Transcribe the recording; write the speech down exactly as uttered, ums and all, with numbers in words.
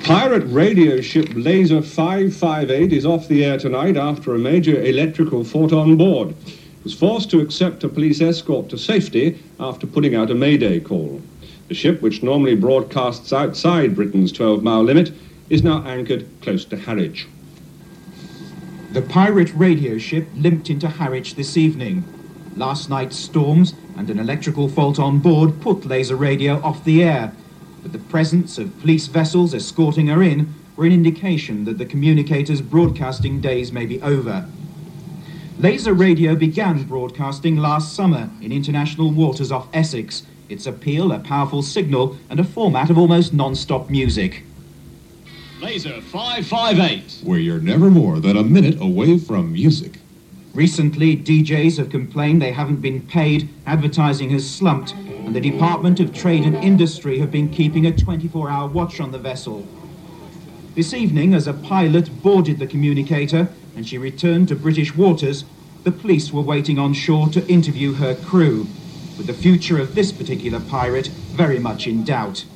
Pirate radio ship Laser five five eight is off the air tonight after a major electrical fault on board. It was forced to accept a police escort to safety after putting out a mayday call. The ship, which normally broadcasts outside Britain's twelve-mile limit, is now anchored close to Harwich. The pirate radio ship limped into Harwich this evening. Last night's storms and an electrical fault on board put Laser Radio off the air, but the presence of police vessels escorting her in were an indication that the communicator's broadcasting days may be over. Laser Radio began broadcasting last summer in international waters off Essex, its appeal a powerful signal and a format of almost non-stop music. Laser five five eight, where you're never more than a minute away from music. Recently, D Js have complained they haven't been paid, advertising has slumped, and the Department of Trade and Industry have been keeping a twenty-four hour watch on the vessel. This evening, as a pilot boarded the communicator and she returned to British waters, the police were waiting on shore to interview her crew, with the future of this particular pirate very much in doubt.